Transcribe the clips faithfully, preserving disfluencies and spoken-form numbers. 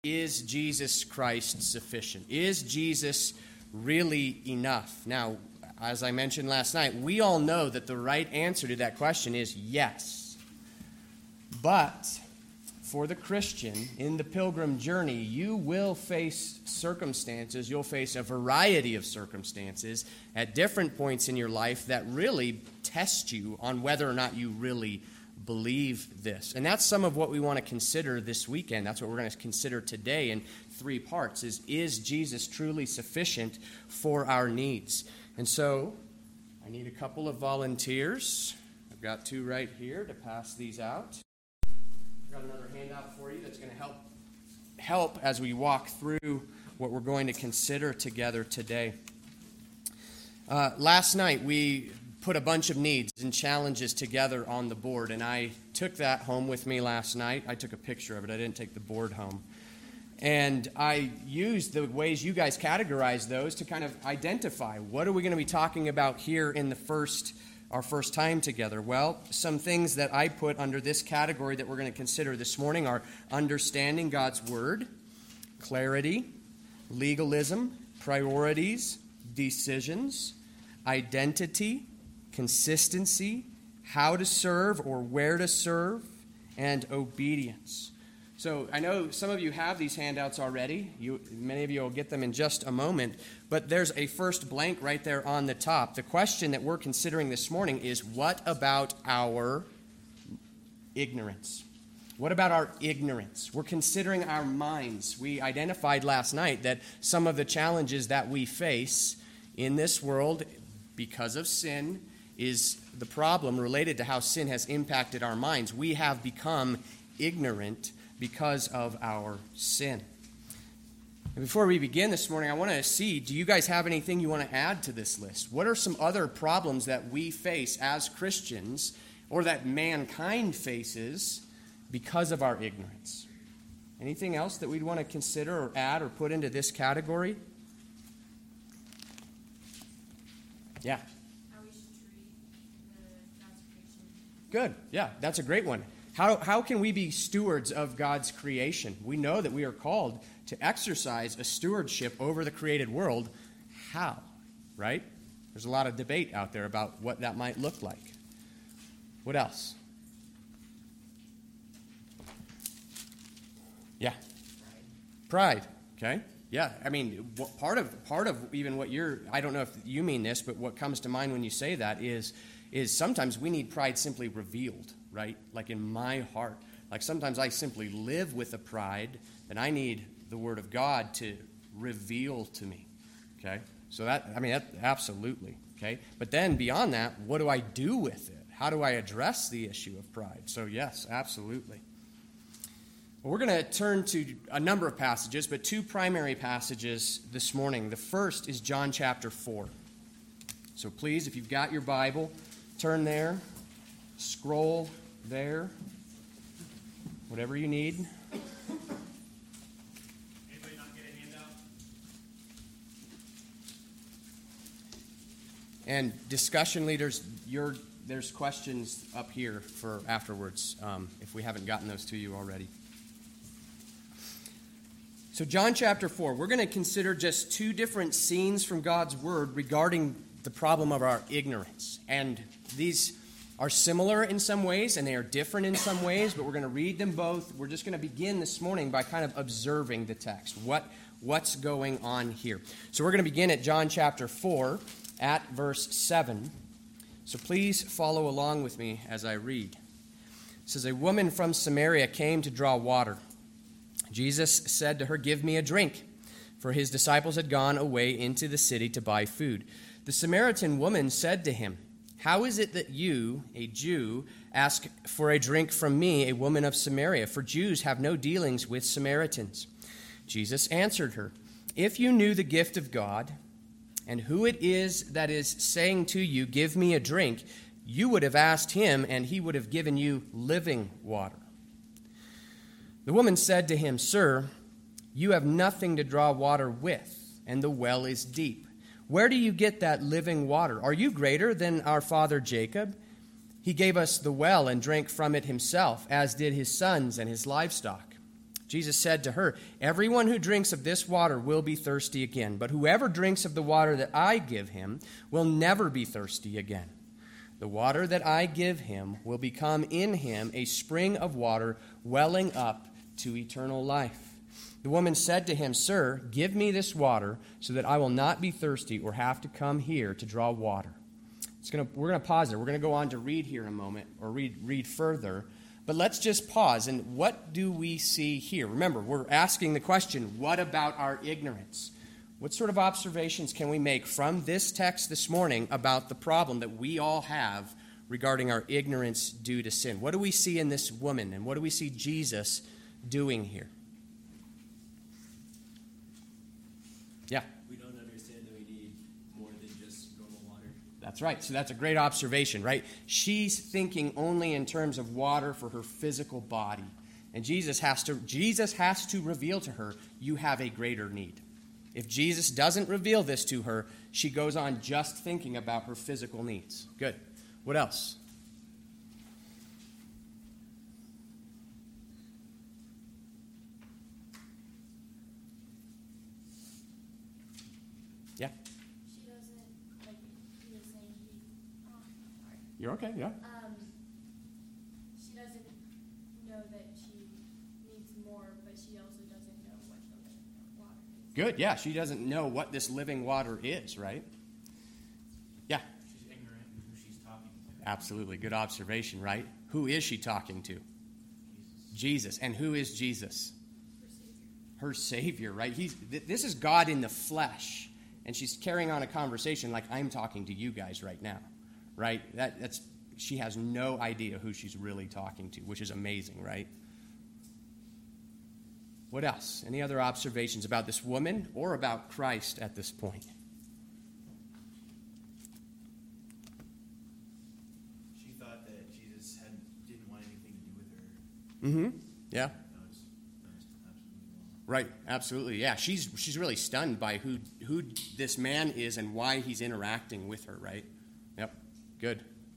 Is Jesus Christ sufficient? Is Jesus really enough? Now, as I mentioned last night, we all know that the right answer to that question is yes. But for the Christian in the pilgrim journey, you will face circumstances, you'll face a variety of circumstances at different points in your life that really test you on whether or not you really believe this. And that's some of what we want to consider this weekend. That's what we're going to consider today in three parts, is, is Jesus truly sufficient for our needs? And so, I need a couple of volunteers. I've got two right here to pass these out. I've got another handout for you that's going to help help as we walk through what we're going to consider together today. Uh, last night, we put a bunch of needs and challenges together on the board, and I took that home with me last night. I took a picture of it. I didn't take the board home. And I used the ways you guys categorize those to kind of identify what are we going to be talking about here in the first our first time together. Well, some things that I put under this category that we're going to consider this morning are understanding God's Word, clarity, legalism, priorities, decisions, identity, consistency, how to serve or where to serve, and obedience. So I know some of you have these handouts already. You, many of you will get them in just a moment. But there's a first blank right there on the top. The question that we're considering this morning is, what about our ignorance? What about our ignorance? We're considering our minds. We identified last night that some of the challenges that we face in this world because of sin is the problem related to how sin has impacted our minds. We have become ignorant because of our sin. And before we begin this morning, I want to see, do you guys have anything you want to add to this list? What are some other problems that we face as Christians, or that mankind faces because of our ignorance? Anything else that we'd want to consider or add or put into this category? Yeah. How we should treat the God's creation. Good. Yeah, that's a great one. How, how can we be stewards of God's creation? We know that we are called to exercise a stewardship over the created world. How? Right? There's a lot of debate out there about what that might look like. What else? Yeah. Pride. Okay. Yeah. I mean, what, part of part of even what you're, I don't know if you mean this, but what comes to mind when you say that is, is sometimes we need pride simply revealed. Right? Like in my heart. Like sometimes I simply live with a pride that I need the Word of God to reveal to me. Okay? So that, I mean, that, absolutely. Okay? But then beyond that, what do I do with it? How do I address the issue of pride? So yes, absolutely. Well, we're going to turn to a number of passages, but two primary passages this morning. The first is John chapter four. So please, if you've got your Bible, turn there, scroll there, whatever you need. Anybody not get a handout? And discussion leaders, your there's questions up here for afterwards, um, if we haven't gotten those to you already. So John chapter four, we're going to consider just two different scenes from God's Word regarding the problem of our ignorance. And these are similar in some ways, and they are different in some ways, but we're going to read them both. We're just going to begin this morning by kind of observing the text. What, what's going on here? So we're going to begin at John chapter four at verse seven. So please follow along with me as I read. It says, "A woman from Samaria came to draw water. Jesus said to her, 'Give me a drink,' for his disciples had gone away into the city to buy food. The Samaritan woman said to him, 'How is it that you, a Jew, ask for a drink from me, a woman of Samaria? For Jews have no dealings with Samaritans.' Jesus answered her, 'If you knew the gift of God, and who it is that is saying to you, "Give me a drink," you would have asked him, and he would have given you living water.' The woman said to him, 'Sir, you have nothing to draw water with, and the well is deep. Where do you get that living water? Are you greater than our father Jacob? He gave us the well and drank from it himself, as did his sons and his livestock.' Jesus said to her, "Everyone who drinks of this water will be thirsty again, but whoever drinks of the water that I give him will never be thirsty again. The water that I give him will become in him a spring of water welling up to eternal life." The woman said to him, "Sir, give me this water so that I will not be thirsty or have to come here to draw water." It's gonna, we're going to pause there. We're going to go on to read here in a moment, or read, read further. But let's just pause. And what do we see here? Remember, we're asking the question, what about our ignorance? What sort of observations can we make from this text this morning about the problem that we all have regarding our ignorance due to sin? What do we see in this woman, and what do we see Jesus doing here? Yeah. We don't understand that we need more than just normal water. That's right. So that's a great observation, right? She's thinking only in terms of water for her physical body. And Jesus has to Jesus has to reveal to her, you have a greater need. If Jesus doesn't reveal this to her, she goes on just thinking about her physical needs. Good. What else? Yeah. She doesn't, like he was saying, he, oh, sorry. You're okay, yeah. Um, she doesn't know that she needs more, but she also doesn't know what the living water is. Good, yeah. She doesn't know what this living water is, right? Yeah. She's ignorant in who she's talking to. Absolutely. Good observation, right? Who is she talking to? Jesus. Jesus. And who is Jesus? Her Savior. Her Savior, right? He's, th- this is God in the flesh. And she's carrying on a conversation like I'm talking to you guys right now, right? That, that's she has no idea who she's really talking to, which is amazing, right? What else? Any other observations about this woman or about Christ at this point? She thought that Jesus had, didn't want anything to do with her. Mm-hmm. Yeah. That was, that was absolutely wrong. Right, absolutely. Yeah, she's she's really stunned by who who this man is and why he's interacting with her, right? Yep. Good.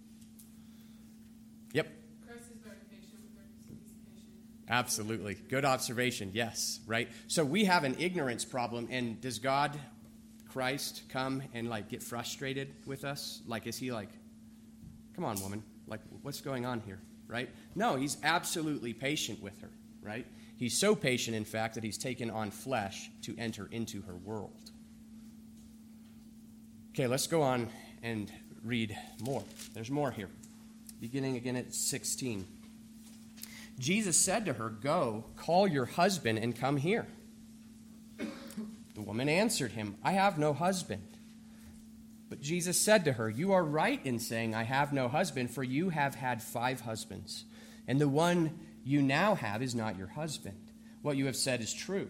Yep. Christ is very patient with her because he's patient. Absolutely. Good observation. Yes, right? So we have an ignorance problem, and does God, Christ, come and like get frustrated with us? Like, is he like, come on, woman, like, what's going on here, right? No, he's absolutely patient with her, right? He's so patient, in fact, that he's taken on flesh to enter into her world. Okay, let's go on and read more. There's more here. Beginning again at sixteen. Jesus said to her, "Go, call your husband and come here." The woman answered him, "I have no husband." But Jesus said to her, "You are right in saying, 'I have no husband,' for you have had five husbands, and the one you now have is not your husband. What you have said is true."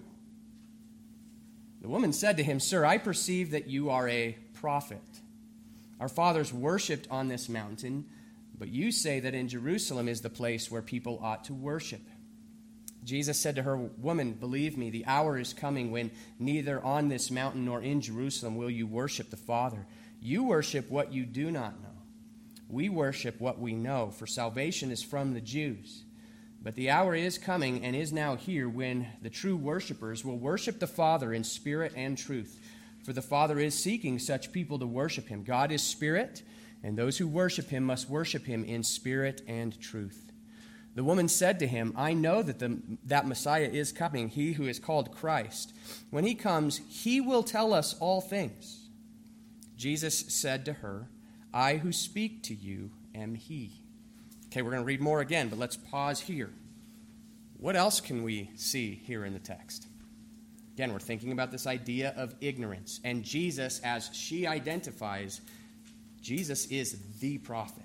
The woman said to him, "Sir, I perceive that you are a prophet. Our fathers worshipped on this mountain, but you say that in Jerusalem is the place where people ought to worship." Jesus said to her, "Woman, believe me, the hour is coming when neither on this mountain nor in Jerusalem will you worship the Father. You worship what you do not know. We worship what we know, for salvation is from the Jews. But the hour is coming and is now here when the true worshipers will worship the Father in spirit and truth. For the Father is seeking such people to worship him. God is spirit, and those who worship him must worship him in spirit and truth." The woman said to him, "I know that the, that Messiah is coming, he who is called Christ. When he comes, he will tell us all things." Jesus said to her, "I who speak to you am he." Okay, we're going to read more again, but let's pause here. What else can we see here in the text? Again, we're thinking about this idea of ignorance. And Jesus, as she identifies, Jesus is the prophet.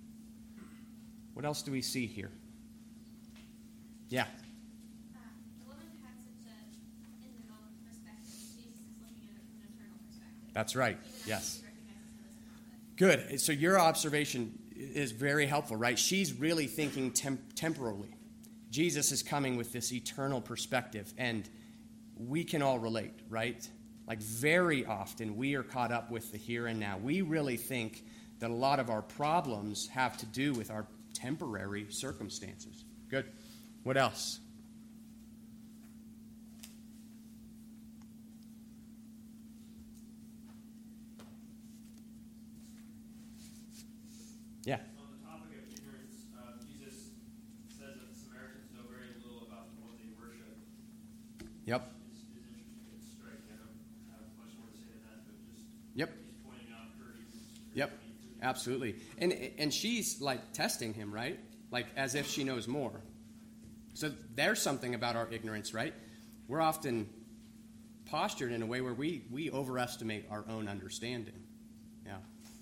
What else do we see here? Yeah. Uh, the woman had such a individual perspective. Jesus is looking at it from an eternal perspective. That's right. Even though Yes. she recognizes him as a prophet. Good. So your observation is very helpful, right? She's really thinking temp- temporally. Jesus is coming with this eternal perspective, and we can all relate, right? Like very often we are caught up with the here and now. We really think that a lot of our problems have to do with our temporary circumstances. Good. What else? Yeah. On the topic of ignorance, um, Jesus says that the Samaritans know very little about what they worship. Yep. Is, is interesting. It's striking. I don't have much more to say to that, but just Yep. he's pointing out her ignorance. Yep. Absolutely. And and she's like testing him, right? Like as if she knows more. So there's something about our ignorance, right? We're often postured in a way where we, we overestimate our own understanding. Yeah.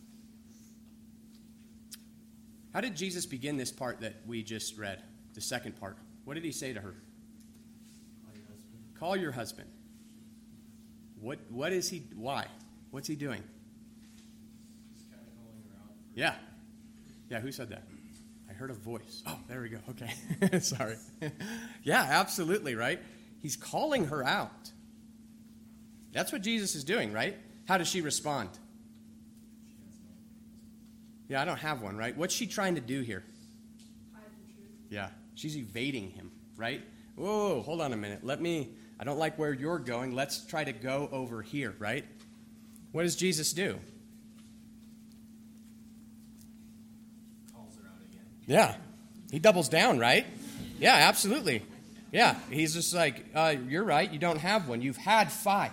How did Jesus begin this part that we just read? The second part. What did he say to her? Call your husband. Call your husband. What what is he why? What's he doing? He's kind of calling her out. For Yeah. Yeah, who said that? I heard a voice. Oh, there we go. Okay. Sorry. Yeah, absolutely, right? He's calling her out. That's what Jesus is doing, right? How does she respond? She has no. Yeah, I don't have one, right? What's she trying to do here? Hide the truth. Yeah, she's evading him, right? Whoa, hold on a minute. Let me, I don't like where you're going. Let's try to go over here, right? What does Jesus do? Calls her out again. Yeah, he doubles down, right? Yeah, absolutely. Yeah, he's just like, uh, you're right, you don't have one. You've had five.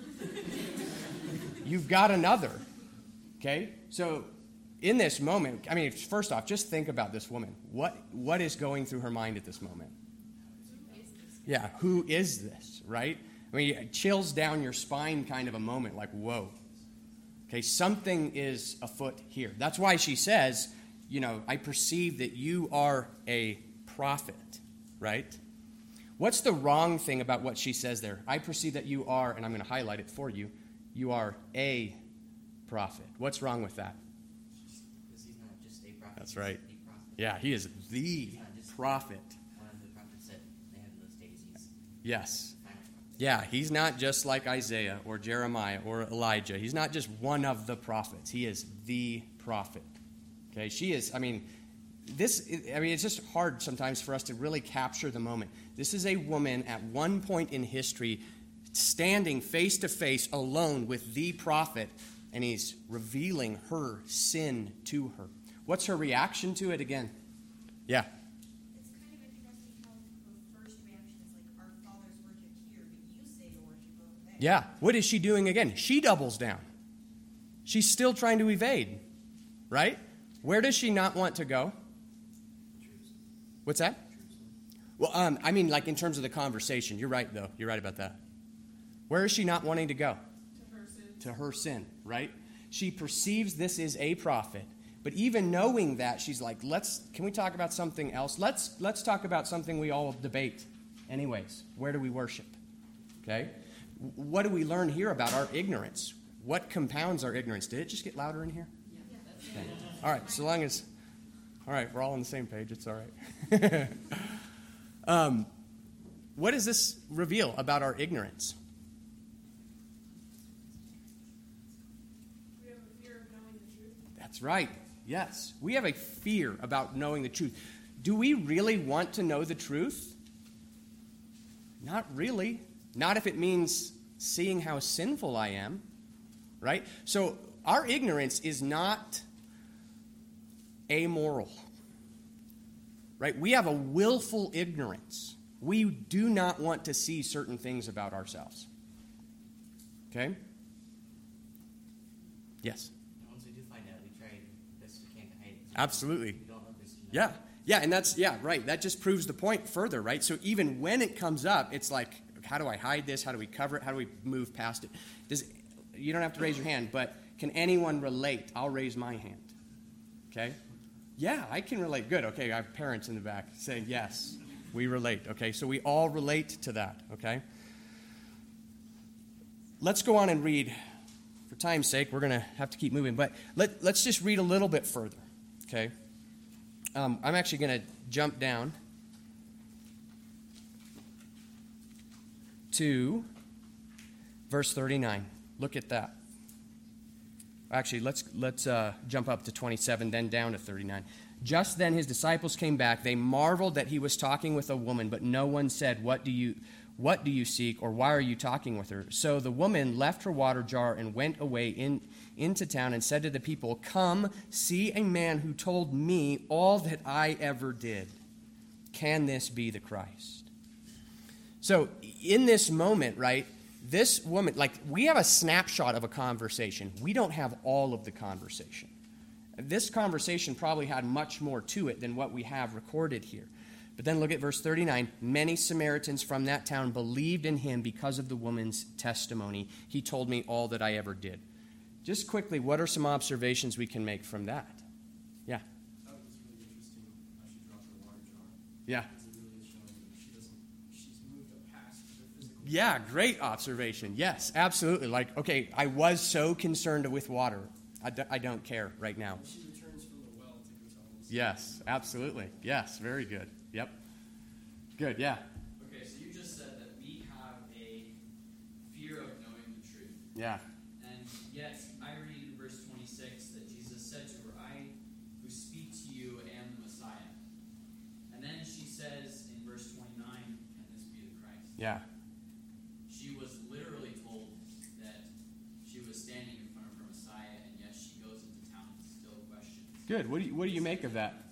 You've got another. Okay? So in this moment, I mean, first off, just think about this woman. What What is going through her mind at this moment? Yeah, who is this, right? I mean, it chills down your spine kind of a moment, like, whoa. Okay, something is afoot here. That's why she says, you know, I perceive that you are a prophet, right? What's the wrong thing about what she says there? I perceive that you are, and I'm going to highlight it for you, you are a prophet. What's wrong with that? Because he's not just a prophet. That's he's right. a prophet. Yeah, he is the not just- prophet. One of the prophets that they had in those days. He's Yes. the final prophet. Yeah, he's not just like Isaiah or Jeremiah or Elijah. He's not just one of the prophets. He is the prophet. Okay, she is, I mean, this, I mean, it's just hard sometimes for us to really capture the moment. This is a woman at one point in history standing face to face alone with the prophet, and he's revealing her sin to her. What's her reaction to it again? Yeah. It's kind of interesting how her first reaction is like, our fathers worship here, but you say to worship over there. Yeah. What is she doing again? She doubles down. She's still trying to evade, right? Where does she not want to go? What's that? Well, um, I mean, like in terms of the conversation. You're right, though. You're right about that. Where is she not wanting to go? To her sin. To her sin, right? She perceives this is a prophet, but even knowing that, she's like, "Let's. Can we talk about something else? Let's let's talk about something we all debate, anyways. Where do we worship? Okay. What do we learn here about our ignorance? What compounds our ignorance? Did it just get louder in here? Okay. All right. So long as, all right, we're all on the same page. It's all right. um, what does this reveal about our ignorance? We have a fear of knowing the truth. That's right. Yes. We have a fear about knowing the truth. Do we really want to know the truth? Not really. Not if it means seeing how sinful I am, right? So our ignorance is not amoral, right? We have a willful ignorance. We do not want to see certain things about ourselves. Okay? Yes. And once we do find out, we try best we can to hide it. Absolutely. We don't want others to know. Yeah. Yeah, and that's, yeah, right. That just proves the point further, right? So even when it comes up, it's like, how do I hide this? How do we cover it? How do we move past it? Does, you don't have to raise your hand, but can anyone relate? I'll raise my hand. Okay? Yeah, I can relate. Good. Okay, I have parents in the back saying, yes, we relate. Okay, so we all relate to that. Okay? Let's go on and read. For time's sake, we're going to have to keep moving, but let, let's just read a little bit further. Okay? Um, I'm actually going to jump down to verse thirty-nine. Look at that. Actually, let's let's uh, jump up to twenty-seven, then down to thirty-nine. Just then his disciples came back. They marveled that he was talking with a woman, but no one said, "What do you, What do you seek, or why are you talking with her?" So the woman left her water jar and went away in, into town and said to the people, "Come, see a man who told me all that I ever did. Can this be the Christ?" So in this moment, right, this woman, like, we have a snapshot of a conversation. We don't have all of the conversation. This conversation probably had much more to it than what we have recorded here. But then look at verse thirty-nine. "Many Samaritans from that town believed in him because of the woman's testimony. He told me all that I ever did." Just quickly, what are some observations we can make from that? Yeah. I thought it was really interesting how she dropped her water jar. Yeah. Because it really is showing that she doesn't, she's moved up past the physical. Yeah, great observation. Yes, absolutely. Like, okay, I was so concerned with water. I, d- I don't care right now. And she returns from the well to go tell us. Yes, absolutely. Yes, very good. Yep. Good, yeah. Okay, so you just said that we have a fear of knowing the truth. Yeah. And yet, I read in verse twenty-six that Jesus said to her, "I who speak to you am the Messiah." And then she says in verse twenty-nine, "Can this be the Christ?" Yeah. She was literally told that she was standing in front of her Messiah, and yet she goes into town and still questions. Good. What do you, what do you make of that?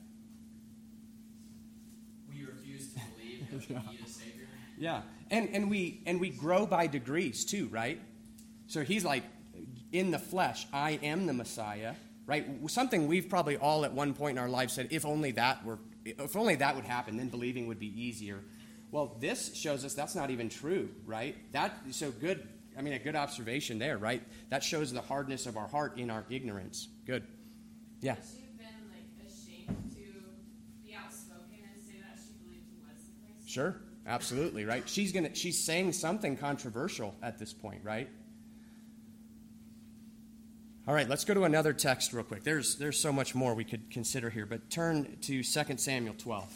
We refuse to believe that Yeah. we need a Savior. Yeah. And and we and we grow by degrees too, right? So he's like, in the flesh, I am the Messiah, right? Something we've probably all at one point in our life said, if only that were, if only that would happen, then believing would be easier. Well, this shows us that's not even true, right? That so good. I mean, a good observation there, right? That shows the hardness of our heart in our ignorance. Good. Yeah. Would she have been like ashamed to be outspoken and say that she believed he was the Christ? Sure. Absolutely, right? She's gonna she's saying something controversial at this point, right? All right, let's go to another text real quick. There's there's so much more we could consider here, but turn to Second Samuel twelve.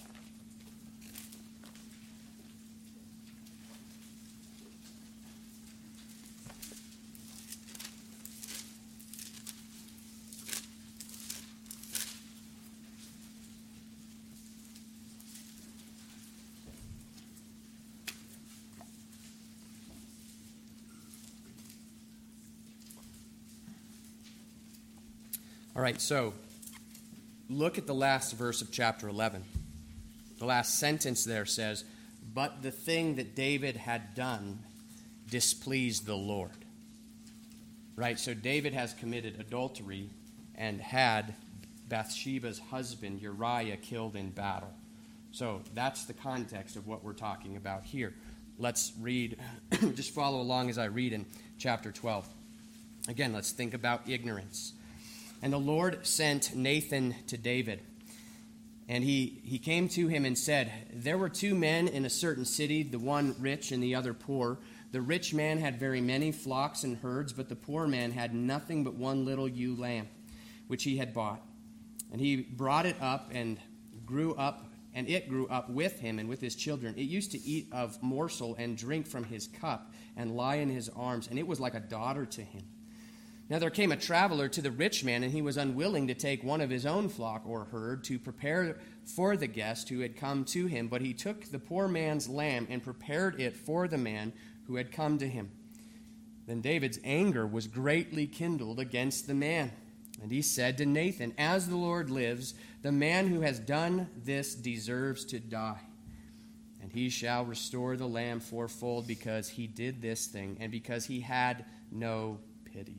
All right, so look at the last verse of chapter eleven. The last sentence there says, "But the thing that David had done displeased the Lord." Right, so David has committed adultery and had Bathsheba's husband Uriah killed in battle. So that's the context of what we're talking about here. Let's read, just follow along as I read in chapter twelve. Again, let's think about ignorance. "And the Lord sent Nathan to David. And he, he came to him and said, 'There were two men in a certain city, the one rich and the other poor. The rich man had very many flocks and herds, but the poor man had nothing but one little ewe lamb, which he had bought. And he brought it up and grew up, and it grew up with him and with his children. It used to eat of morsel and drink from his cup and lie in his arms, and it was like a daughter to him. Now there came a traveler to the rich man, and he was unwilling to take one of his own flock or herd to prepare for the guest who had come to him, but he took the poor man's lamb and prepared it for the man who had come to him. Then David's anger was greatly kindled against the man, and he said to Nathan, 'As the Lord lives, the man who has done this deserves to die. And he shall restore the lamb fourfold because he did this thing, and because he had no pity.'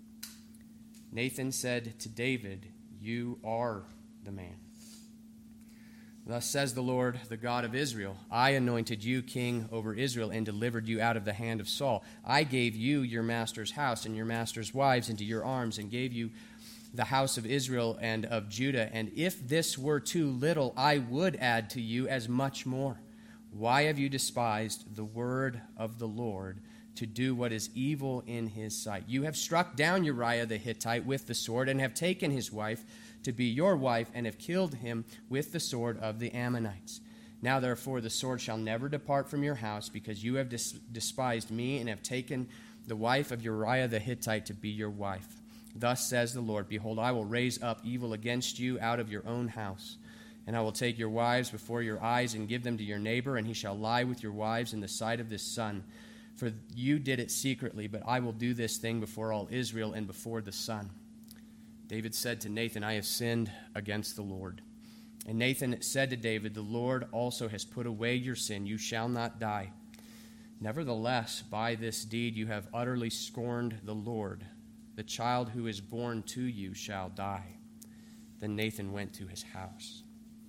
Nathan said to David, 'You are the man. Thus says the Lord, the God of Israel, I anointed you king over Israel and delivered you out of the hand of Saul. I gave you your master's house and your master's wives into your arms and gave you the house of Israel and of Judah. And if this were too little, I would add to you as much more. Why have you despised the word of the Lord to do what is evil in his sight? You have struck down Uriah the Hittite with the sword and have taken his wife to be your wife and have killed him with the sword of the Ammonites. Now therefore the sword shall never depart from your house because you have dis- despised me and have taken the wife of Uriah the Hittite to be your wife. Thus says the Lord, behold, I will raise up evil against you out of your own house, And I will take your wives before your eyes and give them to your neighbor, and he shall lie with your wives in the sight of this sun. For you did it secretly, but I will do this thing before all Israel and before the sun. David said to Nathan, I have sinned against the Lord. And Nathan said to David, the Lord also has put away your sin. You shall not die. Nevertheless, by this deed you have utterly scorned the Lord. The child who is born to you shall die. Then Nathan went to his house.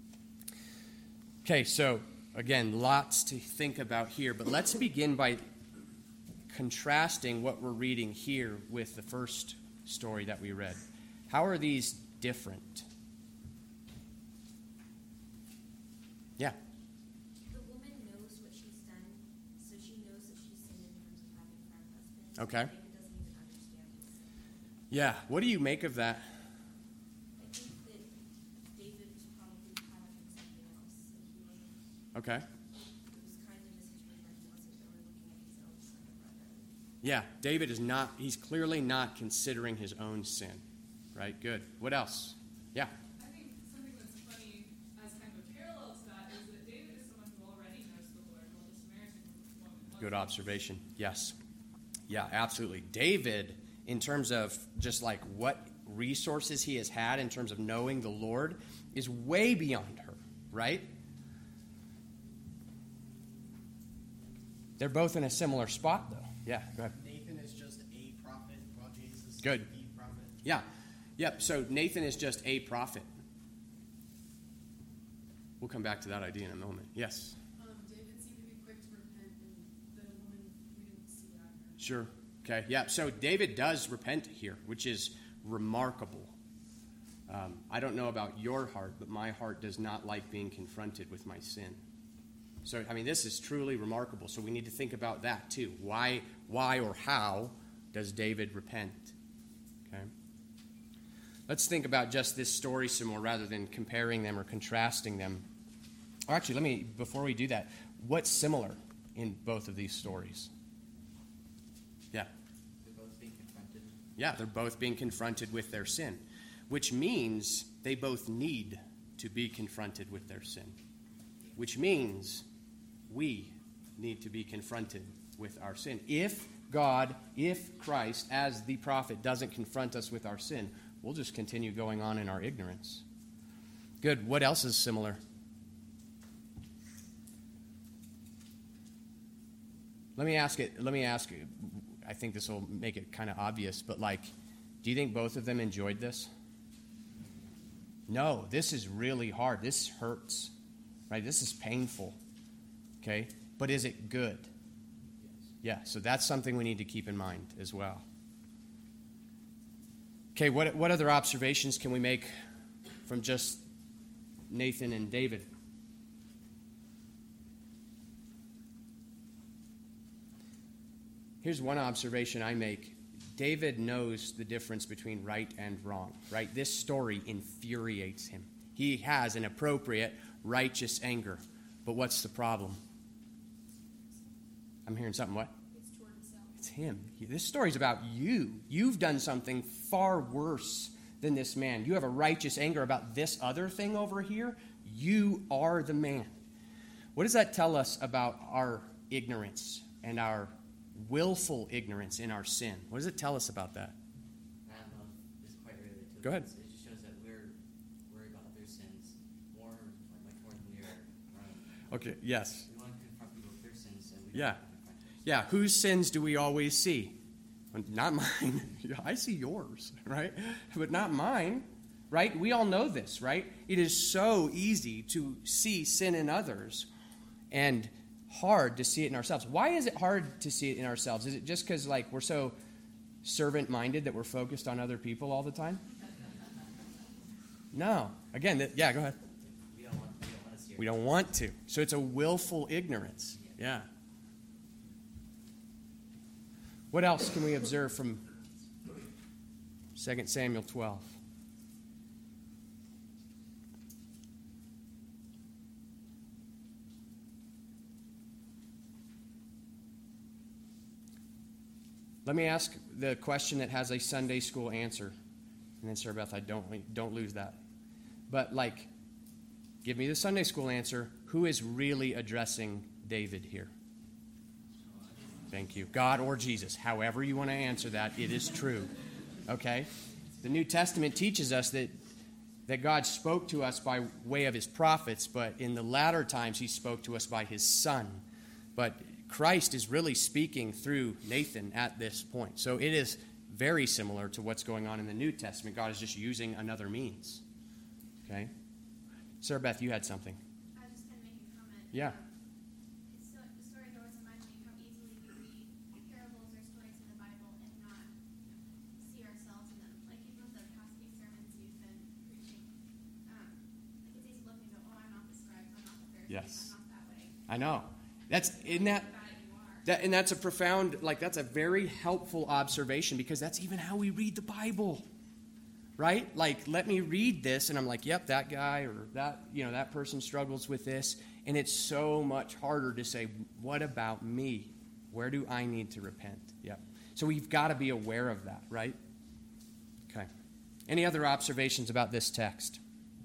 Okay, so again, lots to think about here, but let's begin by contrasting what we're reading here with the first story that we read. How are these different? Yeah. The woman knows what she's done, so she knows that she's sinned in terms of having her husband. Okay. David doesn't even understand his sin. Yeah, what do you make of that? I think that David was probably caught up in something else, and he wasn't. Okay. It was kind of a situation where he wasn't really looking at his own son or brother. Yeah, David is not, he's clearly not considering his own sin. Right, good. What else? Yeah. I think something that's funny as kind of a parallel to that is that David is someone who already knows the Lord, while the Samaritan woman wasn't. Good observation. Yes. Yeah, absolutely. David, in terms of just like what resources he has had in terms of knowing the Lord, is way beyond her, right? They're both in a similar spot, though. Yeah, go ahead. Nathan is just a prophet, while Jesus is Good. the prophet. Yeah. Yep, so Nathan is just a prophet. We'll come back to that idea in a moment. Yes? Um, David seemed to be quick to repent, and the woman, we didn't see that. Sure. Okay, yeah, so David does repent here, which is remarkable. Um, I don't know about your heart, but my heart does not like being confronted with my sin. So, I mean, this is truly remarkable. So we need to think about that too. Why, why or how does David repent? Okay. Let's think about just this story some more rather than comparing them or contrasting them. Or actually, let me, before we do that, what's similar in both of these stories? Yeah. They're both being confronted. Yeah, they're both being confronted with their sin, which means they both need to be confronted with their sin, which means we need to be confronted with our sin. If God, if Christ, as the prophet, doesn't confront us with our sin, we'll just continue going on in our ignorance. Good. What else is similar? Let me ask it. Let me ask you. I think this will make it kind of obvious, but like, do you think both of them enjoyed this? No, this is really hard. This hurts, right? This is painful, okay? But is it good? Yeah, so that's something we need to keep in mind as well. Okay, what, what other observations can we make from just Nathan and David? Here's one observation I make. David knows the difference between right and wrong, right? This story infuriates him. He has an appropriate, righteous anger. But what's the problem? I'm hearing something, what? It's toward himself. It's him. This story's about you. You've done something far worse than this man. You have a righteous anger about this other thing over here. You are the man. What does that tell us about our ignorance and our willful ignorance in our sin? What does it tell us about that? I don't know if this quite related to Go ahead. this. It just shows that we're worried about their sins more, like much more than we are our own. Okay, yes. We want to confront people with their sins, and we Yeah. don't want to confront ours. Yeah, whose sins do we always see? Not mine. I see yours, right? But not mine, right? We all know this, right? It is so easy to see sin in others and hard to see it in ourselves. Why is it hard to see it in ourselves? Is it just because, like, we're so servant-minded that we're focused on other people all the time? No. Again, th- yeah, go ahead. We don't want, we don't want to see We don't want to. So it's a willful ignorance. Yeah. What else can we observe from Second Samuel twelve? Let me ask the question that has a Sunday school answer. And then, Sarah Beth, I don't, don't lose that. But, like, give me the Sunday school answer. Who is really addressing David here? Thank you. God or Jesus. However you want to answer that, it is true. Okay? The New Testament teaches us that, that God spoke to us by way of his prophets, but in the latter times he spoke to us by his Son. But Christ is really speaking through Nathan at this point. So it is very similar to what's going on in the New Testament. God is just using another means. Okay? Sarah Beth, you had something. I was just going to make a comment. Yeah. Um, it's so, the story I was imagining how easily we read parables or stories in the Bible and not see ourselves in them. Like even with the past few sermons you've been preaching, um, like it's easy to look and go, oh, I'm not the scribe, I'm not the Pharisee, Yes. I'm not that way. I know. That's isn't that, How bad you are. that and that's a profound, like that's a very helpful observation because that's even how we read the Bible. Right? Like, let me read this, and I'm like, yep, that guy or that, you know, that person struggles with this. And it's so much harder to say, what about me? Where do I need to repent? Yep. So we've got to be aware of that, right? Okay. Any other observations about this text?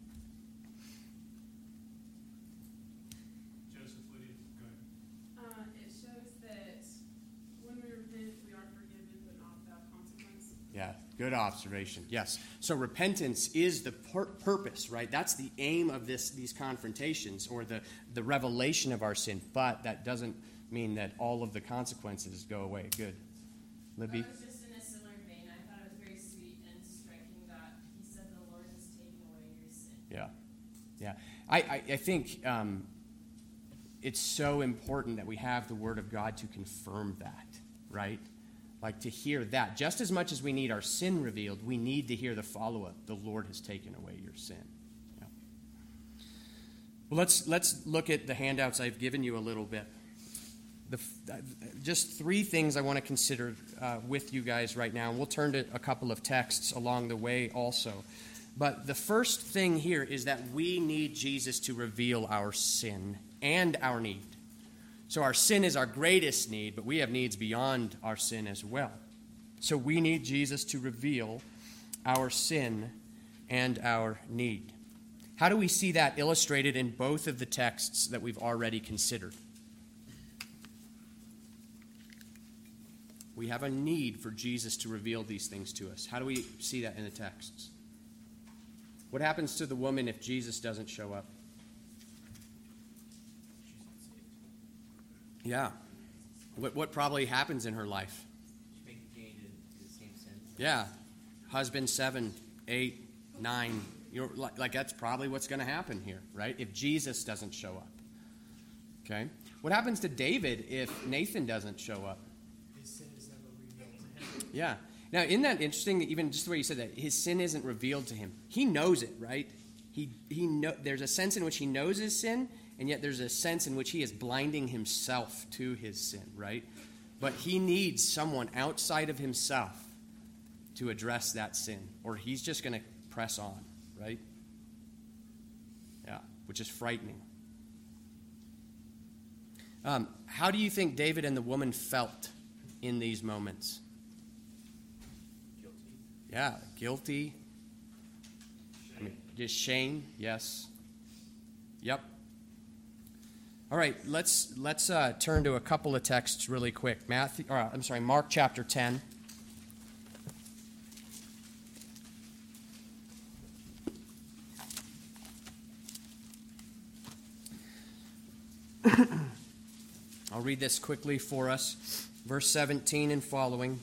Joseph, what do you, go ahead. Uh, it shows that when we repent, we are forgiven, but not without consequence. Yeah, good observation. Yes. So repentance is the pur- purpose, right? That's the aim of this these confrontations or the, the revelation of our sin. But that doesn't mean that all of the consequences go away. Good. Libby? That was just in a similar vein. I thought it was very sweet and striking that he said the Lord has taken away your sin. Yeah. Yeah. I, I, I think um, it's so important that we have the Word of God to confirm that, right? Like to hear that. Just as much as we need our sin revealed, we need to hear the follow-up. The Lord has taken away your sin. Yeah. Well, let's let's look at the handouts I've given you a little bit. The, uh, just three things I want to consider uh, with you guys right now. We'll turn to a couple of texts along the way also. But the first thing here is that we need Jesus to reveal our sin and our need. So our sin is our greatest need, but we have needs beyond our sin as well. So we need Jesus to reveal our sin and our need. How do we see that illustrated in both of the texts that we've already considered? We have a need for Jesus to reveal these things to us. How do we see that in the texts? What happens to the woman if Jesus doesn't show up? Yeah. What what probably happens in her life? She may continue to do the same sin. Yeah. Husband seven, eight, nine. You know, like, like that's probably what's going to happen here, right? If Jesus doesn't show up. Okay. What happens to David if Nathan doesn't show up? His sin is never revealed to him. Yeah. Now, isn't that interesting that even just the way you said that, his sin isn't revealed to him. He knows it, right? He he know, there's a sense in which he knows his sin, and yet there's a sense in which he is blinding himself to his sin, right? But he needs someone outside of himself to address that sin, or he's just going to press on, right? Yeah, which is frightening. Um, how do you think David and the woman felt in these moments? Guilty. Yeah, guilty. I mean, just shame, yes. Yep. All right, let's let's uh, turn to a couple of texts really quick. Matthew, or, I'm sorry, Mark chapter ten. I'll read this quickly for us. Verse seventeen and following.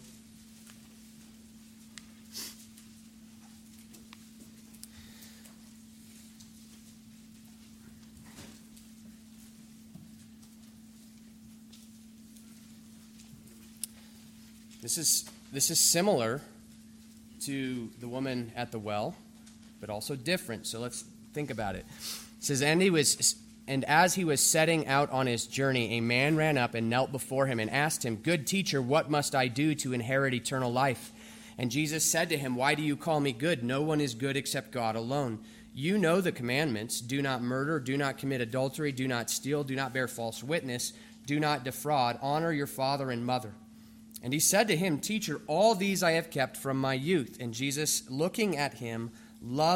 This is this is similar to the woman at the well, but also different. So let's think about it. It says, and he was and as he was setting out on his journey, a man ran up and knelt before him and asked him, "Good teacher, what must I do to inherit eternal life?" And Jesus said to him, "Why do you call me good? No one is good except God alone. You know the commandments: do not murder, do not commit adultery, do not steal, do not bear false witness, do not defraud, honor your father and mother." And he said to him, "Teacher, all these I have kept from my youth." And Jesus, looking at him, loved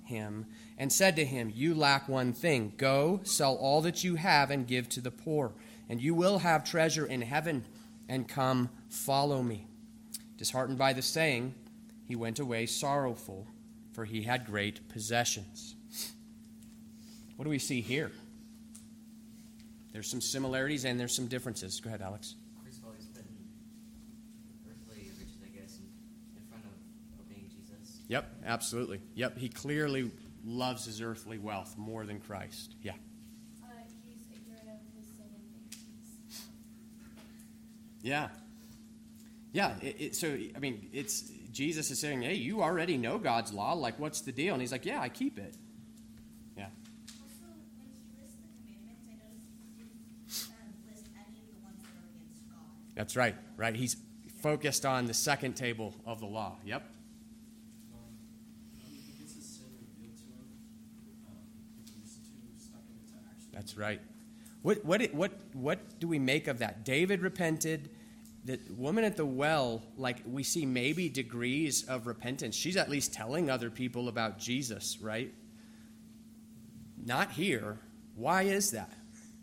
him and said to him, "You lack one thing. Go, sell all that you have and give to the poor, and you will have treasure in heaven, and come, follow me." Disheartened by the saying, he went away sorrowful, for he had great possessions. What do we see here? There's some similarities and there's some differences. Go ahead, Alex. First of all, he's putting earthly riches, I guess, in, in front of obeying Jesus. Yep, absolutely. Yep, he clearly loves his earthly wealth more than Christ. Yeah. Uh, he's ignorant of his sin and thinks he's. Yeah. Yeah, it, it, so, I mean, it's Jesus is saying, hey, you already know God's law. Like, what's the deal? And he's like, yeah, I keep it. Yeah. Also, when he lists the commandments, I noticed he didn't um, list any of the ones that are against God. That's right, right. He's focused on the second table of the law. Yep. Um, when he gets his sin revealed to him, um, he's too stuck into action. That's right. What, what, what, what do we make of that? David repented. The woman at the well, like, we see maybe degrees of repentance. She's at least telling other people about Jesus, right? Not here. Why is that?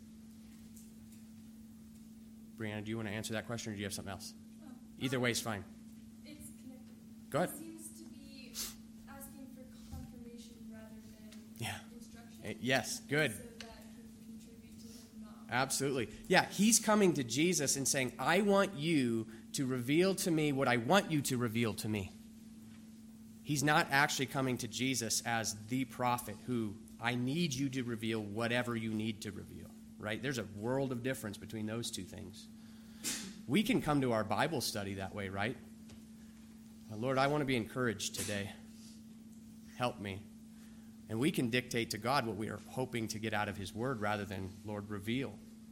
Brianna, do you want to answer that question, or do you have something else? Oh, Either um, way is fine. It's connected. Go ahead. He seems to be asking for confirmation rather than Yeah. instruction. Eh, Yes, good. So that can contribute to him not. Absolutely. Yeah, he's coming to Jesus and saying, I want you to reveal to me what I want you to reveal to me. He's not actually coming to Jesus as the prophet who, I need you to reveal whatever you need to reveal, right? There's a world of difference between those two things. We can come to our Bible study that way, right? Lord, I want to be encouraged today. Help me. And we can dictate to God what we are hoping to get out of his word rather than, Lord, reveal.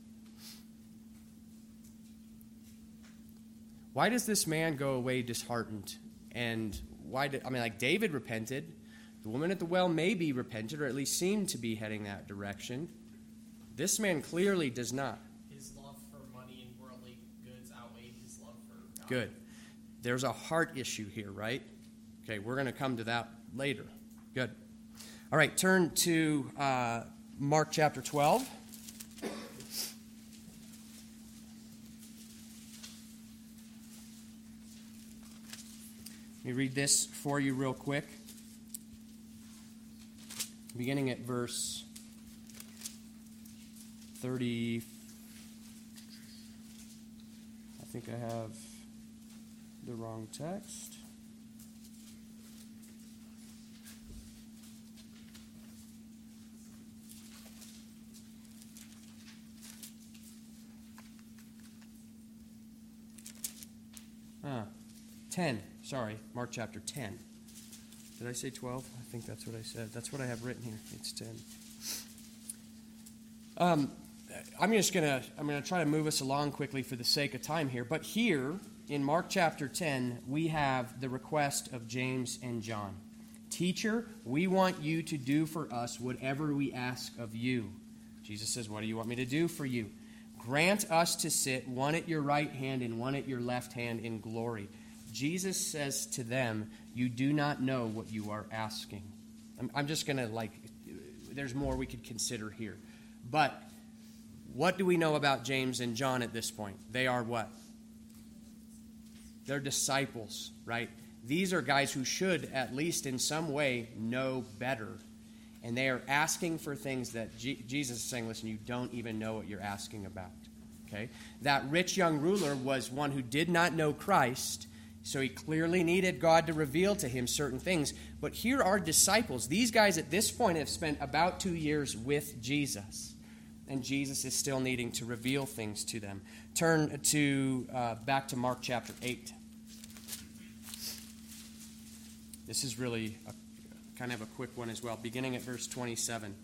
Why does this man go away disheartened? And why did, I mean, like David repented. The woman at the well maybe repented, or at least seemed to be heading that direction. This man clearly does not. His love for money and worldly goods outweighed his love for God. Good. There's a heart issue here, right? Okay, we're going to come to that later. Good. All right, turn to uh, Mark chapter twelve. Let me read this for you real quick. Beginning at verse thirty. I think I have the wrong text. Ah, ten. Sorry, Mark chapter ten. Did I say twelve? I think that's what I said. That's what I have written here. It's ten. Um, I'm just gonna I'm gonna try to move us along quickly for the sake of time here. But here in Mark chapter ten, we have the request of James and John. Teacher, we want you to do for us whatever we ask of you. Jesus says, what do you want me to do for you? Grant us to sit one at your right hand and one at your left hand in glory. Jesus says to them, you do not know what you are asking. I'm, I'm just going to, like, there's more we could consider here. But what do we know about James and John at this point? They are what? They're disciples, right? These are guys who should, at least in some way, know better. And they are asking for things that G- Jesus is saying, listen, you don't even know what you're asking about. Okay? That rich young ruler was one who did not know Christ, so he clearly needed God to reveal to him certain things. But here are disciples. These guys at this point have spent about two years with Jesus. And Jesus is still needing to reveal things to them. Turn to uh, back to Mark chapter eight. This is really a, kind of a quick one as well, beginning at verse twenty-seven.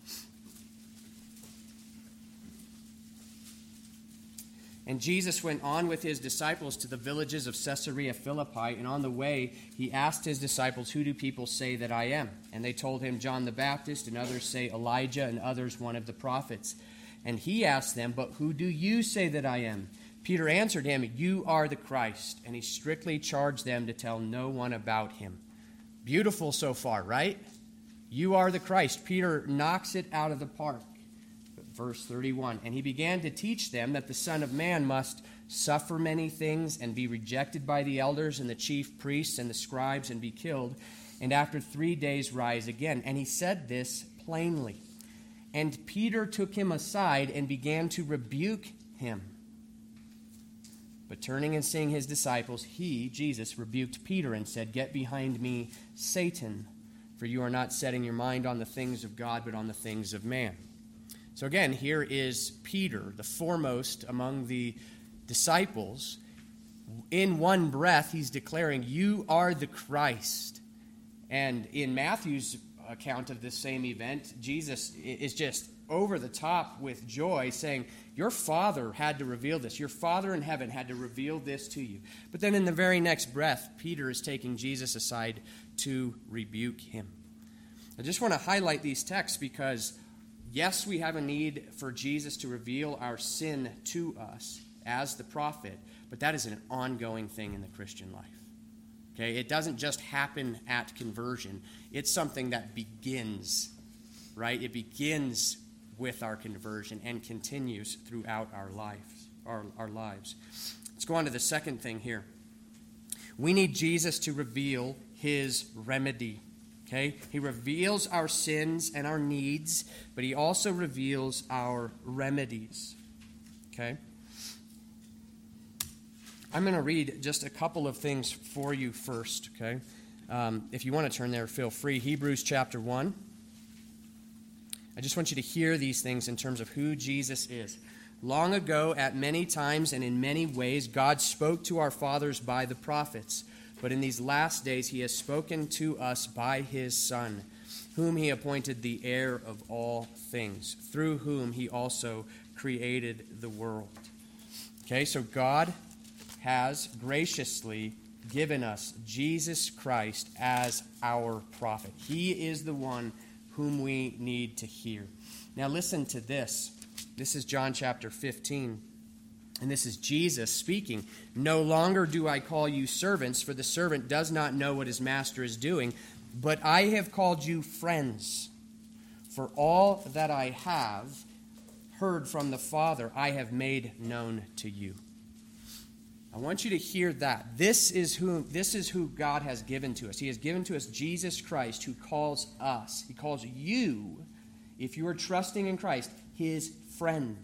And Jesus went on with his disciples to the villages of Caesarea Philippi, and on the way he asked his disciples, who do people say that I am? And they told him, John the Baptist, and others say Elijah, and others one of the prophets. And he asked them, but who do you say that I am? Peter answered him, you are the Christ. And he strictly charged them to tell no one about him. Beautiful so far, right? You are the Christ. Peter knocks it out of the park. Verse thirty-one, and he began to teach them that the Son of Man must suffer many things and be rejected by the elders and the chief priests and the scribes and be killed, and after three days rise again. And he said this plainly. And Peter took him aside and began to rebuke him. But turning and seeing his disciples, he, Jesus, rebuked Peter and said, Get behind me, Satan, for you are not setting your mind on the things of God, but on the things of man. So again, here is Peter, the foremost among the disciples. In one breath, he's declaring, You are the Christ. And in Matthew's account of this same event, Jesus is just over the top with joy, saying, Your Father had to reveal this. Your Father in heaven had to reveal this to you. But then in the very next breath, Peter is taking Jesus aside to rebuke him. I just want to highlight these texts because, yes, we have a need for Jesus to reveal our sin to us as the prophet, but that is an ongoing thing in the Christian life. Okay, it doesn't just happen at conversion. It's something that begins, right? It begins with our conversion and continues throughout our lives. Our, our lives. Let's go on to the second thing here. We need Jesus to reveal his remedy. Okay? He reveals our sins and our needs, but he also reveals our remedies. Okay? I'm going to read just a couple of things for you first, okay? Um, if you want to turn there, feel free. Hebrews chapter one. I just want you to hear these things in terms of who Jesus is. Long ago, at many times and in many ways, God spoke to our fathers by the prophets. But in these last days, he has spoken to us by his Son, whom he appointed the heir of all things, through whom he also created the world. Okay, so God has graciously given us Jesus Christ as our prophet. He is the one whom we need to hear. Now listen to this. This is John chapter fifteen. And this is Jesus speaking. No longer do I call you servants, for the servant does not know what his master is doing, but I have called you friends. For all that I have heard from the Father, I have made known to you. I want you to hear that. This is who this is who God has given to us. He has given to us Jesus Christ, who calls us. He calls you, if you are trusting in Christ, his friend.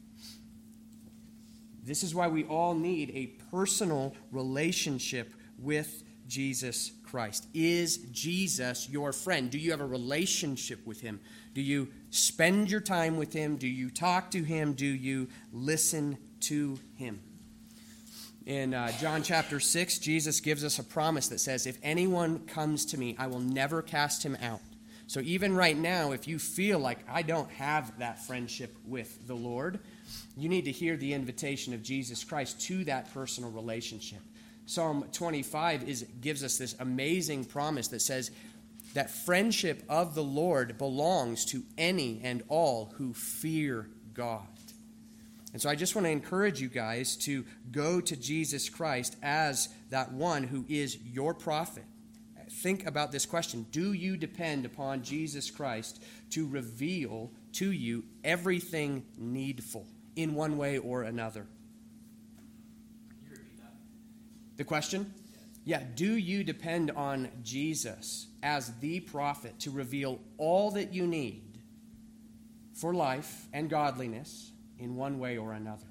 This is why we all need a personal relationship with Jesus Christ. Is Jesus your friend? Do you have a relationship with him? Do you spend your time with him? Do you talk to him? Do you listen to him? In uh, John chapter six, Jesus gives us a promise that says, if anyone comes to me, I will never cast him out. So even right now, if you feel like I don't have that friendship with the Lord, you need to hear the invitation of Jesus Christ to that personal relationship. Psalm twenty-five is, gives us this amazing promise that says that friendship of the Lord belongs to any and all who fear God. And so I just want to encourage you guys to go to Jesus Christ as that one who is your prophet. Think about this question. Do you depend upon Jesus Christ to reveal to you everything needful in one way or another? Can you repeat that? The question? Yeah. Do you depend on Jesus as the prophet to reveal all that you need for life and godliness in one way or another?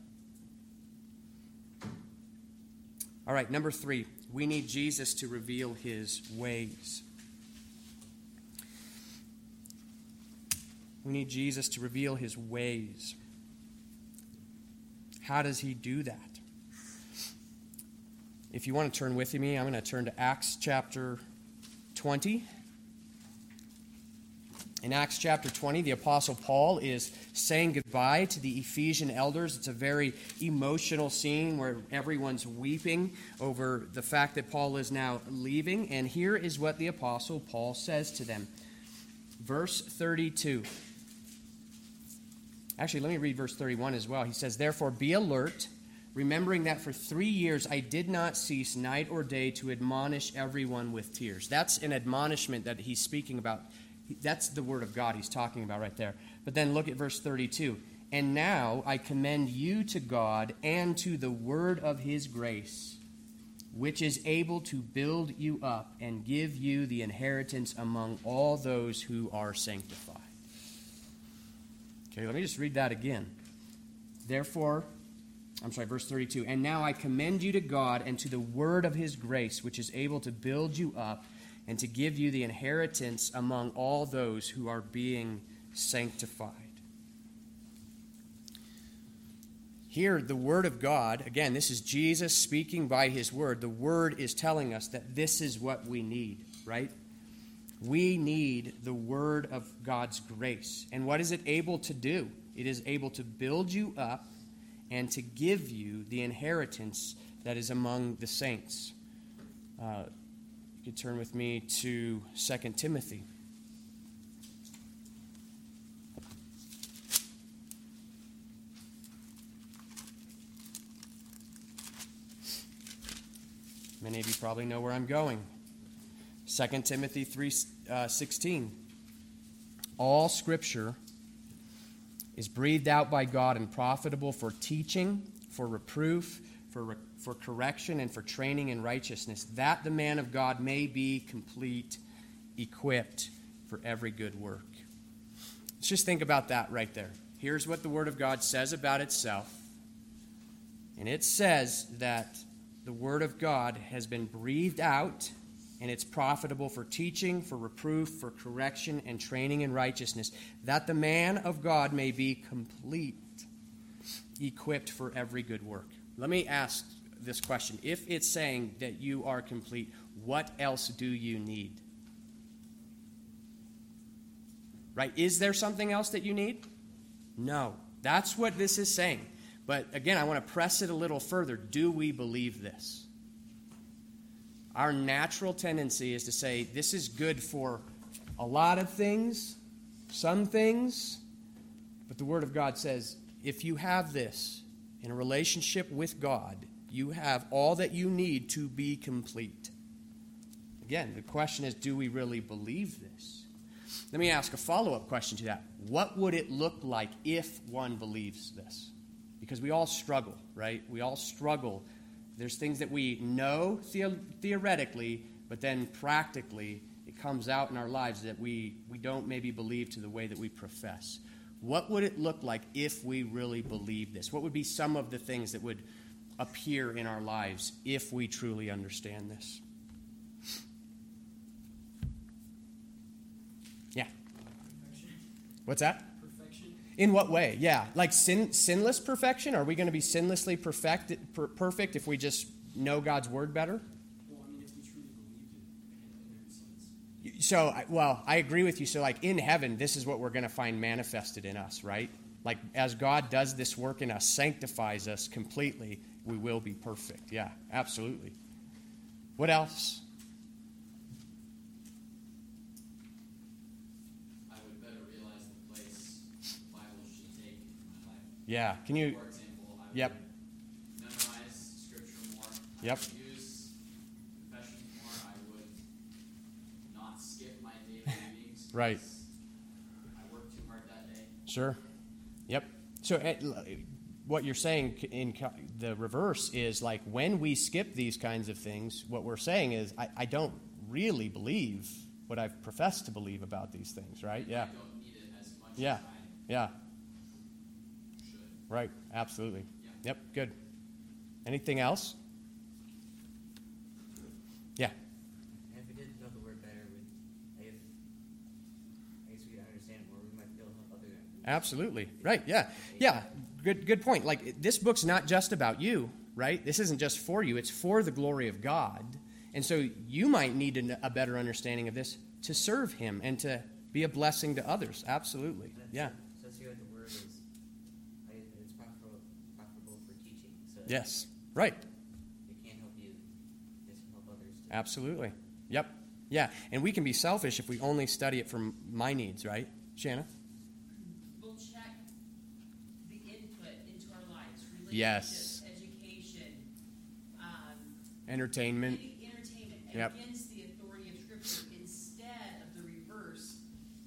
All right, number three, we need Jesus to reveal his ways. We need Jesus to reveal his ways. How does he do that? If you want to turn with me, I'm going to turn to Acts chapter twenty. In Acts chapter twenty, the Apostle Paul is saying goodbye to the Ephesian elders. It's a very emotional scene where everyone's weeping over the fact that Paul is now leaving. And here is what the Apostle Paul says to them. Verse thirty-two. Actually, let me read verse thirty-one as well. He says, Therefore be alert, remembering that for three years I did not cease night or day to admonish everyone with tears. That's an admonishment that he's speaking about That's the word of God he's talking about right there. But then look at verse thirty-two. And now I commend you to God and to the word of his grace, which is able to build you up and give you the inheritance among all those who are sanctified. Okay, let me just read that again. Therefore, I'm sorry, verse thirty-two. And now I commend you to God and to the word of his grace, which is able to build you up and to give you the inheritance among all those who are being sanctified. Here, the Word of God, again, this is Jesus speaking by his Word. The Word is telling us that this is what we need, right? We need the Word of God's grace. And what is it able to do? It is able to build you up and to give you the inheritance that is among the saints. Uh, you could turn with me to Second Timothy. Many of you probably know where I'm going. Second Timothy three sixteen. All Scripture is breathed out by God and profitable for teaching, for reproof, for, re- for correction, and for training in righteousness, that the man of God may be complete, equipped for every good work. Let's just think about that right there. Here's what the Word of God says about itself. And it says that the Word of God has been breathed out, and it's profitable for teaching, for reproof, for correction, and training in righteousness, that the man of God may be complete, equipped for every good work. Let me ask this question. If it's saying that you are complete, what else do you need? Right? Is there something else that you need? No. That's what this is saying. But again, I want to press it a little further. Do we believe this? Our natural tendency is to say this is good for a lot of things, some things, but the Word of God says if you have this in a relationship with God, you have all that you need to be complete. Again, the question is, do we really believe this? Let me ask a follow-up question to that. What would it look like if one believes this? Because we all struggle, right? We all struggle. There's things that we know the- theoretically, but then practically it comes out in our lives that we, we don't maybe believe to the way that we profess. What would it look like if we really believe this? What would be some of the things that would appear in our lives if we truly understand this? Yeah. Perfection. What's that? Perfection. In what way? Yeah. Like sin, sinless perfection? Are we going to be sinlessly perfect, per, perfect if we just know God's Word better? Well, I mean, if we truly believed it in, in every sense. So, I- well, I agree with you. So, like, in heaven, this is what we're going to find manifested in us, right? Like, as God does this work in us, sanctifies us completely, we will be perfect. Yeah, absolutely. What else? I would better realize the place the Bible should take in my life. Yeah. Can you? For example, I would Yep. memorize Scripture more. I Yep. would use confessions more. I would not skip my daily readings. Right. because I worked too hard that day. Sure. Yep. So, eh, l- what you're saying in co- the reverse is like when we skip these kinds of things, what we're saying is, I, I don't really believe what I've professed to believe about these things, right? Yeah. I don't need it as much Yeah. as I Yeah. should. Right. Absolutely. Yeah. Yep. Good. Anything else? Yeah. And if we did know the word better, we, I guess, I guess we could understand it more. We might be able to help other. Absolutely. Right. Yeah. Yeah. Good good point. Like, this book's not just about you, right? This isn't just for you. It's for the glory of God. And so you might need a, a better understanding of this to serve him and to be a blessing to others. Absolutely. And it Yeah. says here that the word is, I guess it's profitable, profitable for teaching. So Yes. Right. it can't help you, it can help others too. Absolutely. Yep. Yeah. And we can be selfish if we only study it for my needs, right? Shanna? We'll check the input into our lives, relationships, Yes. education, um, Entertainment. maybe entertainment Yep. against the authority of Scripture instead of the reverse.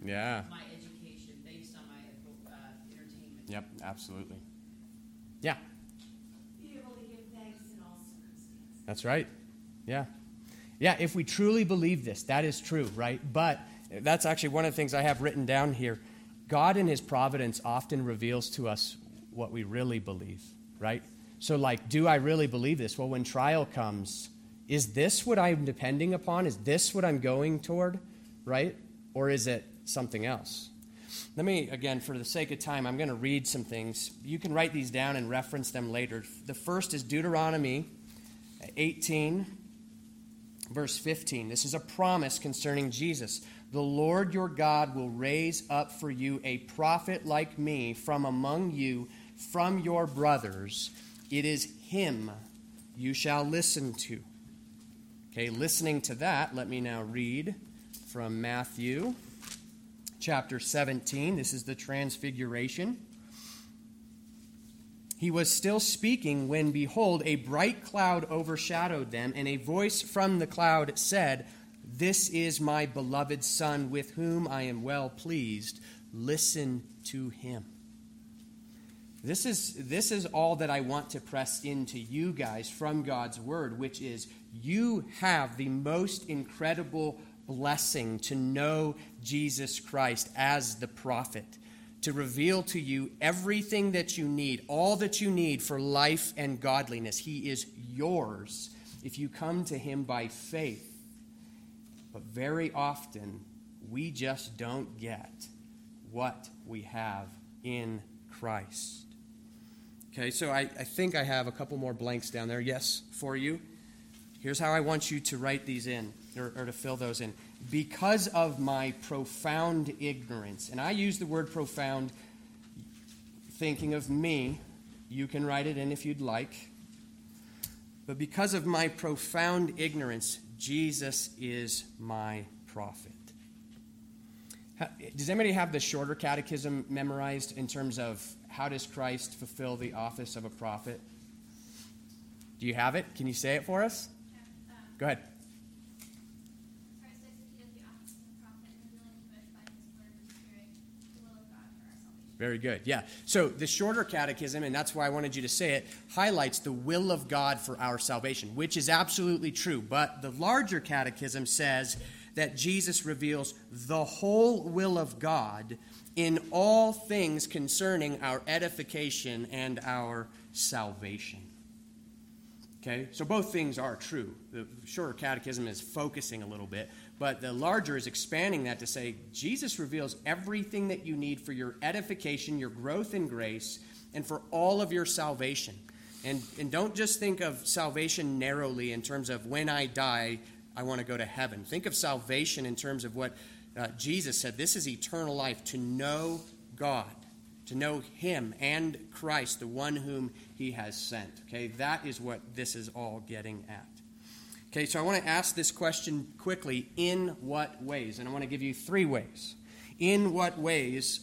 Yeah. my education, based on my uh, entertainment. Yep, absolutely. Yeah, Be able to give thanks in all circumstances. that's right. Yeah. Yeah, if we truly believe this, that is true, right? But that's actually one of the things I have written down here. God in his providence often reveals to us what we really believe, right? So like, do I really believe this? Well, when trial comes, is this what I'm depending upon? Is this what I'm going toward, right? Or is it something else? Let me, again, for the sake of time, I'm going to read some things. You can write these down and reference them later. The first is Deuteronomy eighteen, verse fifteen. This is a promise concerning Jesus. The Lord your God will raise up for you a prophet like me from among you, from your brothers. It is him you shall listen to. Okay, listening to that, let me now read from Matthew chapter seventeen. This is the Transfiguration. He was still speaking when, behold, a bright cloud overshadowed them, and a voice from the cloud said, "This is my beloved Son, with whom I am well pleased. Listen to him." This is, this is all that I want to press into you guys from God's word, which is you have the most incredible blessing to know Jesus Christ as the prophet, to reveal to you everything that you need, all that you need for life and godliness. He is yours if you come to him by faith. But very often, we just don't get what we have in Christ. Okay, so I, I think I have a couple more blanks down there. Yes, for you. Here's how I want you to write these in, or, or to fill those in. Because of my profound ignorance, and I use the word profound thinking of me. You can write it in if you'd like. But because of my profound ignorance, Jesus is my prophet. Does anybody have the shorter catechism memorized in terms of how does Christ fulfill the office of a prophet? Do you have it? Can you say it for us? Yeah, um, Go ahead. Christ executed the office of the prophet, revealing to it by his word and spirit the will of God for our salvation. Very good. Yeah. So the shorter catechism, and that's why I wanted you to say it, highlights the will of God for our salvation, which is absolutely true. But the larger catechism says that Jesus reveals the whole will of God in all things concerning our edification and our salvation. Okay? So both things are true. The shorter catechism is focusing a little bit, but the larger is expanding that to say Jesus reveals everything that you need for your edification, your growth in grace, and for all of your salvation. And, and don't just think of salvation narrowly in terms of when I die, I want to go to heaven. Think of salvation in terms of what uh, Jesus said. This is eternal life, to know God, to know him and Christ, the one whom he has sent. Okay, that is what this is all getting at. Okay, so I want to ask this question quickly. In what ways? And I want to give you three ways. In what ways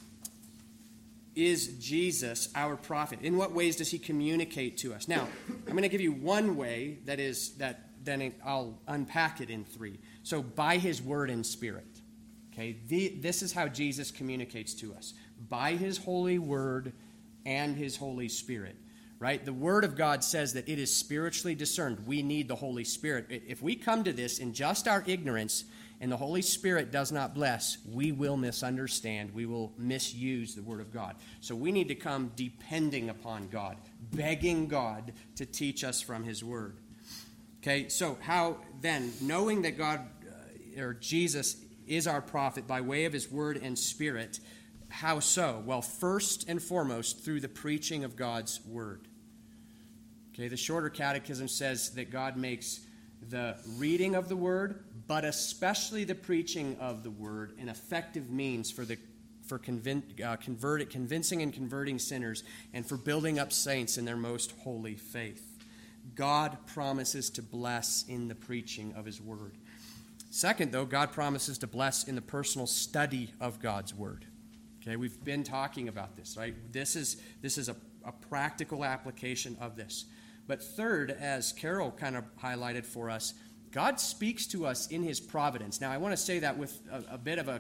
is Jesus our prophet? In what ways does he communicate to us? Now, I'm going to give you one way that is that then I'll unpack it in three. So by his word and spirit. Okay, the, this is how Jesus communicates to us. By his holy word and his Holy Spirit. Right? The word of God says that it is spiritually discerned. We need the Holy Spirit. If we come to this in just our ignorance and the Holy Spirit does not bless, we will misunderstand. We will misuse the word of God. So we need to come depending upon God, begging God to teach us from his word. Okay, so how then, knowing that God uh, or Jesus is our prophet by way of his word and spirit, how so? Well, first and foremost, through the preaching of God's word. Okay, the shorter catechism says that God makes the reading of the word, but especially the preaching of the word, an effective means for the for convin, uh, convert, convincing and converting sinners and for building up saints in their most holy faith. God promises to bless in the preaching of his word. Second, though, God promises to bless in the personal study of God's word. Okay, we've been talking about this, right? This is this is a, a practical application of this. But third, as Carol kind of highlighted for us, God speaks to us in his providence. Now, I want to say that with a, a bit of a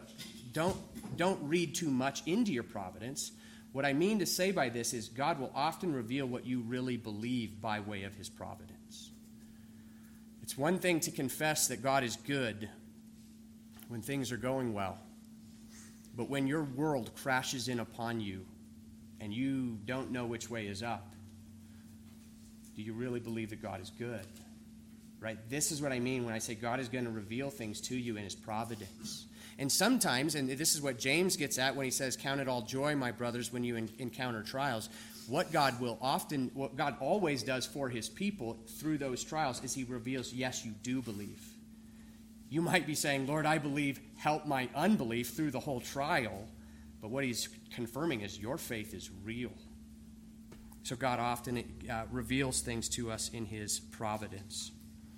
don't, don't read too much into your providence. What I mean to say by this is God will often reveal what you really believe by way of his providence. It's one thing to confess that God is good when things are going well. But when your world crashes in upon you and you don't know which way is up, do you really believe that God is good? Right? This is what I mean when I say God is going to reveal things to you in his providence. And sometimes, and this is what James gets at when he says, count it all joy, my brothers, when you en- encounter trials. What God will often, what God always does for his people through those trials is he reveals, yes, you do believe. You might be saying, Lord, I believe, help my unbelief through the whole trial. But what he's confirming is your faith is real. So God often uh, reveals things to us in his providence.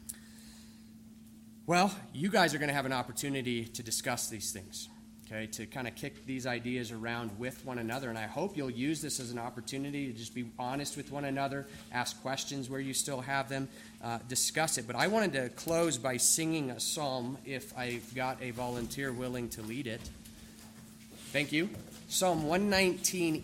Well, you guys are going to have an opportunity to discuss these things, okay, to kind of kick these ideas around with one another. And I hope you'll use this as an opportunity to just be honest with one another, ask questions where you still have them, uh, discuss it. But I wanted to close by singing a psalm, if I've got a volunteer willing to lead it. Thank you. Psalm one nineteen